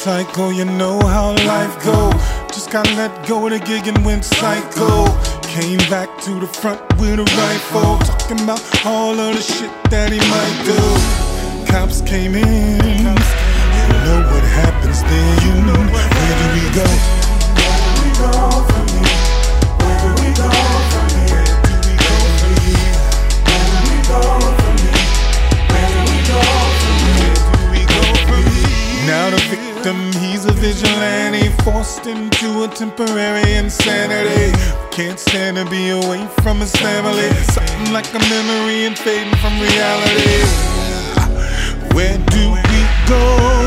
psycho, you know how life go. Just gotta let go of the gig and went psycho. Came back to the front with a rifle, talking about all of the shit that he might do. Cops came in, you know what happens then. Where do we go? Where do we go from here? Where do we go from here? Where do we go from here? Where do we go from here? Where do we go from here? Where do we go from here? Now the victim, he's a vigilante, forced into a temporary insanity. Can't stand to be away from his family. Something like a memory and fading from reality. Where do we go?